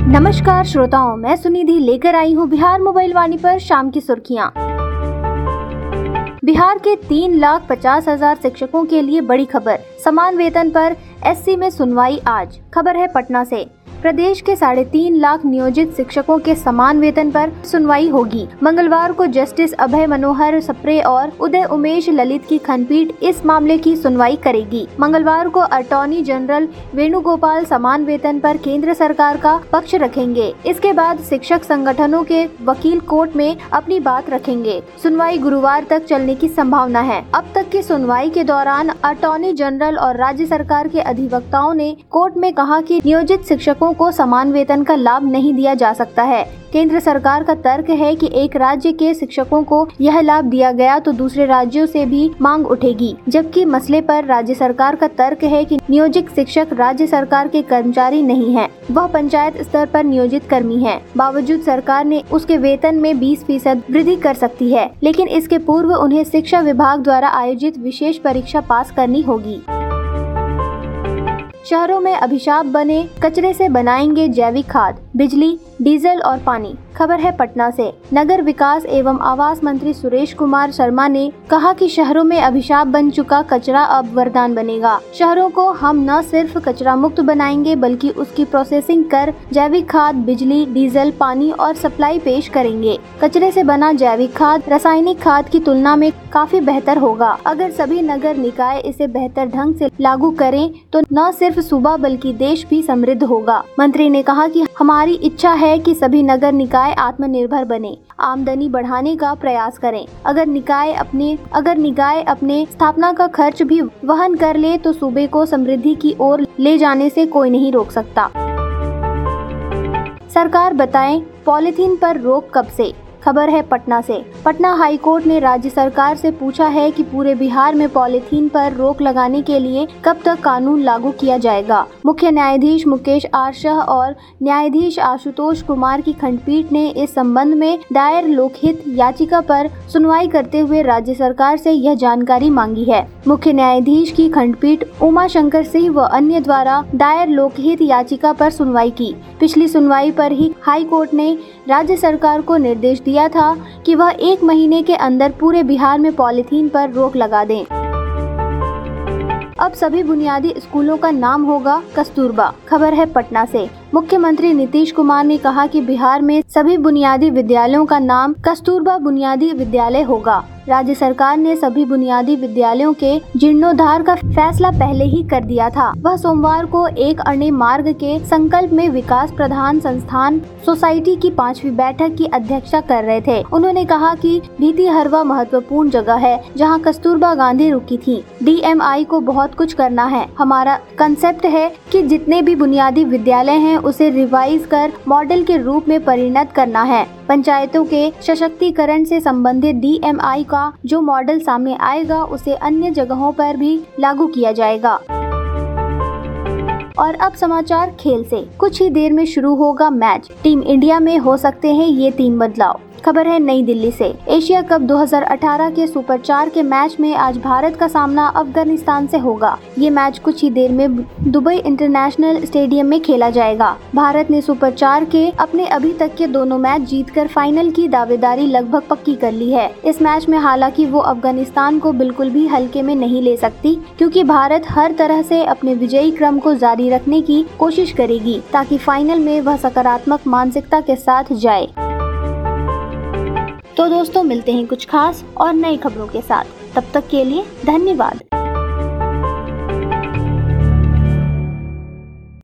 नमस्कार श्रोताओं, मैं सुनिधि लेकर आई हूँ बिहार मोबाइल वाणी पर शाम की सुर्खियाँ। बिहार के 3,50,000 शिक्षकों के लिए बड़ी खबर, समान वेतन पर एससी में सुनवाई आज। खबर है पटना से। प्रदेश के 3.5 लाख नियोजित शिक्षकों के समान वेतन पर सुनवाई होगी। मंगलवार को जस्टिस अभय मनोहर सप्रे और उदय उमेश ललित की खंडपीठ इस मामले की सुनवाई करेगी। मंगलवार को अटॉर्नी जनरल वेणुगोपाल समान वेतन पर केंद्र सरकार का पक्ष रखेंगे। इसके बाद शिक्षक संगठनों के वकील कोर्ट में अपनी बात रखेंगे। सुनवाई गुरुवार तक चलने की संभावना है। अब तक की सुनवाई के दौरान अटॉर्नी जनरल और राज्य सरकार के अधिवक्ताओं ने कोर्ट में कहा कि नियोजित शिक्षकों को समान वेतन का लाभ नहीं दिया जा सकता है। केंद्र सरकार का तर्क है कि एक राज्य के शिक्षकों को यह लाभ दिया गया तो दूसरे राज्यों से भी मांग उठेगी, जबकि मसले पर राज्य सरकार का तर्क है कि नियोजित शिक्षक राज्य सरकार के कर्मचारी नहीं है, वह पंचायत स्तर पर नियोजित कर्मी है। बावजूद सरकार ने उसके वेतन में 20% वृद्धि कर सकती है, लेकिन इसके पूर्व उन्हें शिक्षा विभाग द्वारा आयोजित विशेष परीक्षा पास करनी होगी। शहरों में अभिशाप बने, कचरे से बनाएंगे जैविक खाद, बिजली, डीजल और पानी। खबर है पटना से। नगर विकास एवं आवास मंत्री सुरेश कुमार शर्मा ने कहा कि शहरों में अभिशाप बन चुका कचरा अब वरदान बनेगा। शहरों को हम न सिर्फ कचरा मुक्त बनाएंगे बल्कि उसकी प्रोसेसिंग कर जैविक खाद, बिजली, डीजल, पानी और सप्लाई पेश करेंगे। कचरे से बना जैविक खाद रासायनिक खाद की तुलना में काफी बेहतर होगा। अगर सभी नगर निकाय इसे बेहतर ढंग से लागू करें तो न सिर्फ सूबा बल्कि देश भी समृद्ध होगा। मंत्री ने कहा कि हमारी इच्छा है कि सभी नगर निकाय आत्मनिर्भर बने, आमदनी बढ़ाने का प्रयास करें। अगर निकाय अपने स्थापना का खर्च भी वहन कर ले तो सूबे को समृद्धि की ओर ले जाने से कोई नहीं रोक सकता। सरकार बताएं पॉलीथीन पर रोक कब से। खबर है पटना से। पटना हाई कोर्ट ने राज्य सरकार से पूछा है कि पूरे बिहार में पॉलीथीन पर रोक लगाने के लिए कब तक कानून लागू किया जाएगा। मुख्य न्यायाधीश मुकेश आर शाह और न्यायाधीश आशुतोष कुमार की खंडपीठ ने इस संबंध में दायर लोकहित याचिका पर सुनवाई करते हुए राज्य सरकार से यह जानकारी मांगी है। मुख्य न्यायाधीश की खंडपीठ उमा शंकर सिंह व अन्य द्वारा दायर लोकहित याचिका पर सुनवाई की। पिछली सुनवाई पर ही हाई कोर्ट ने राज्य सरकार को निर्देश दिया था कि वह 1 महीने के अंदर पूरे बिहार में पॉलीथीन पर रोक लगा दें। अब सभी बुनियादी स्कूलों का नाम होगा कस्तूरबा। खबर है पटना से। मुख्यमंत्री नीतीश कुमार ने कहा कि बिहार में सभी बुनियादी विद्यालयों का नाम कस्तूरबा बुनियादी विद्यालय होगा। राज्य सरकार ने सभी बुनियादी विद्यालयों के जीर्णोद्धार का फैसला पहले ही कर दिया था। वह सोमवार को एक अणे मार्ग के संकल्प में विकास प्रधान संस्थान सोसाइटी की 5वीं बैठक की अध्यक्षता कर रहे थे। उन्होंने कहा कि भितिहरवा महत्वपूर्ण जगह है जहां कस्तूरबा गांधी रुकी थी। DMI को बहुत कुछ करना है। हमारा कंसेप्ट है कि जितने भी बुनियादी विद्यालय हैं उसे रिवाइज कर मॉडल के रूप में परिणत करना है। पंचायतों के सशक्तिकरण से संबंधित DMI का जो मॉडल सामने आएगा उसे अन्य जगहों पर भी लागू किया जाएगा। और अब समाचार खेल से। कुछ ही देर में शुरू होगा मैच। टीम इंडिया में हो सकते हैं ये 3 बदलाव। खबर है नई दिल्ली से। एशिया कप 2018 के सुपर 4 के मैच में आज भारत का सामना अफगानिस्तान से होगा। ये मैच कुछ ही देर में दुबई इंटरनेशनल स्टेडियम में खेला जाएगा। भारत ने सुपर 4 के अपने अभी तक के दोनों मैच जीतकर फाइनल की दावेदारी लगभग पक्की कर ली है। इस मैच में हालांकि वो अफगानिस्तान को बिल्कुल भी हल्के में नहीं ले सकती, क्योंकि भारत हर तरह से अपने विजयी क्रम को जारी रखने की कोशिश करेगी ताकि फाइनल में वह सकारात्मक मानसिकता के साथ जाए। तो दोस्तों, मिलते हैं कुछ खास और नई खबरों के साथ। तब तक के लिए धन्यवाद।